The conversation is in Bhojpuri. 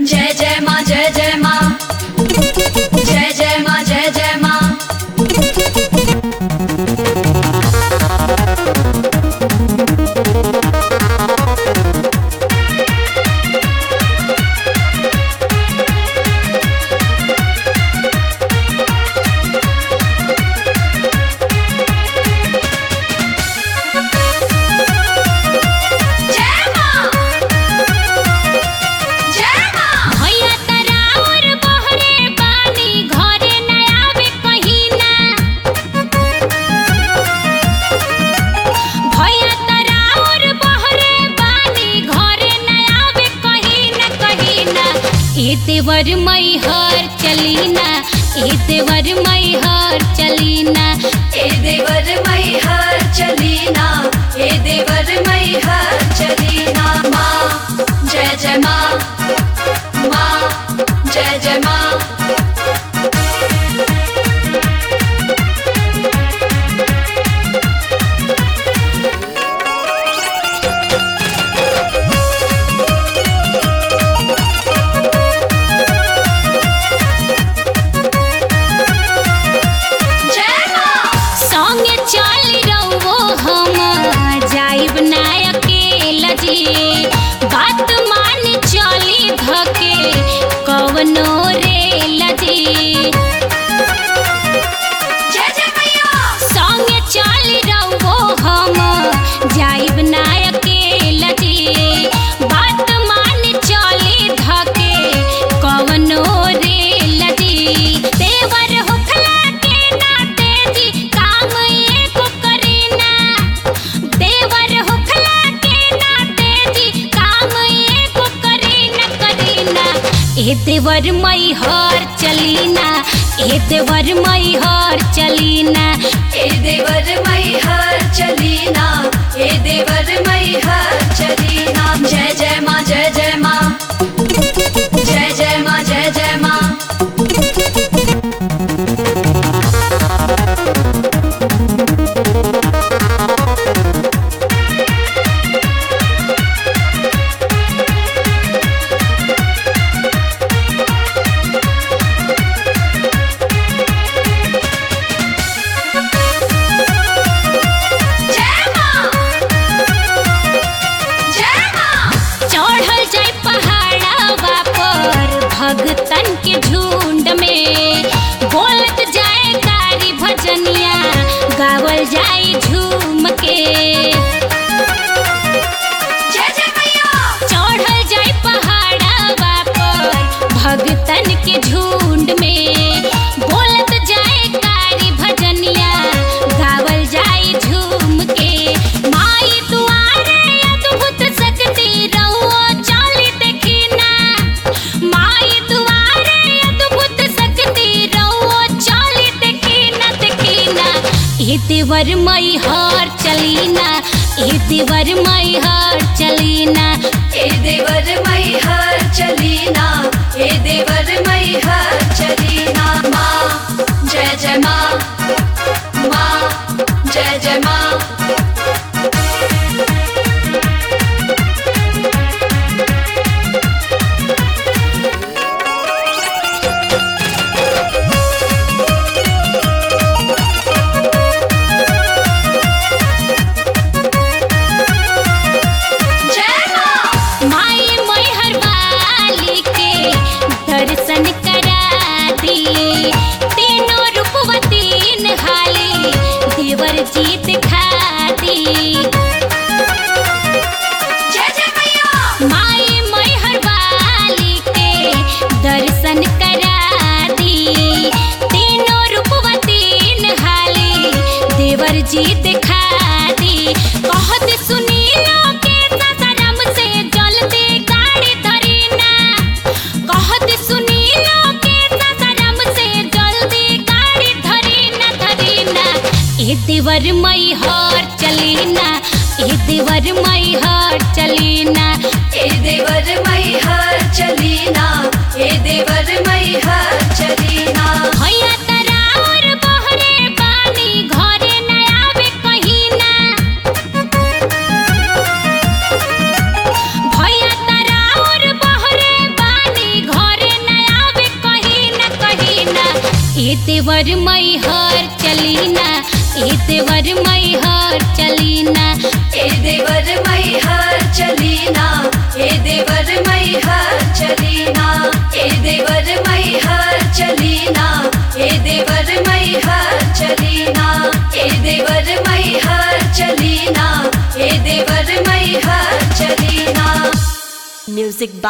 जय जय माँ जय जय माँ जय जय माँ जय जय माँ। देवर मई हर चलीना ए देवर मई हर चलीना ए देवर मई हर चलीना ए देवर मई हर चलीना। माँ जय जय माँ माँ जय जय माँ। बात मान चली धके कवनो रे लजी जय जय मैया संगे चली रहो हम जाइब ना अकेला जी। बात मान चली धके कवनो रे लजी। देवर होखला के नाते जी काम एको करीना। देवर होखला के नाते जी काम एको करीना करीना। ए देवर मई हर चलीना ए देवर मई हर चलीना ए देवर मई हर चलीना ए देवर मई हर चलीना। जय जय माँ जय जय माँ जय जय माँ जय जय माँ। भगतन के झुंड में बोलत जाए कारी भजनिया गावल जाए झूम के। जय जय मैया चढ़ल जाए पहाड़वा पर भगतन के झुंड में बोलत जाए कारी भजनिया गावल जाए झूम के। माई दुआरे अद्भुत शक्ति रहुओ चली देखिना। माई ए देवर मई हर चलीना ए देवर मई हर चलीना ए देवर मई हर चलीना ए देवर मई हर चलीना। माँ जय जय माँ माँ जय जय माँ। दर्शन करा दी तीनों रूपवती हाली देवर जी दिखा दी। जय जय मैया माई मैहर वाली के दर्शन करा दी तीनों रूपवती हाली देवर जी दिखा दी। कहत सुनी लो के ससरम से जल्दी गाड़ी धरीना। कहत सुनी लो के ससरम से जल्दी गाड़ी धरीना धरीना। ए देवर मई हर चलीना ए देवर मई हर चलीना ए देवर मई हर चलीना ए देवर मई हर चलीना। भैया तरा और बहरे पानी घरे न आवे कहीना। भैया तरा और बहरे पानी ए देवर मैहर चलीना, ए देवर मैहर चलीना, ए देवर मैहर चलीना, ए देवर मैहर चलीना, ए देवर मैहर चलीना, ए देवर मैहर चलीना, ए देवर मैहर चलीना, ए देवर मैहर चलीना। म्यूजिक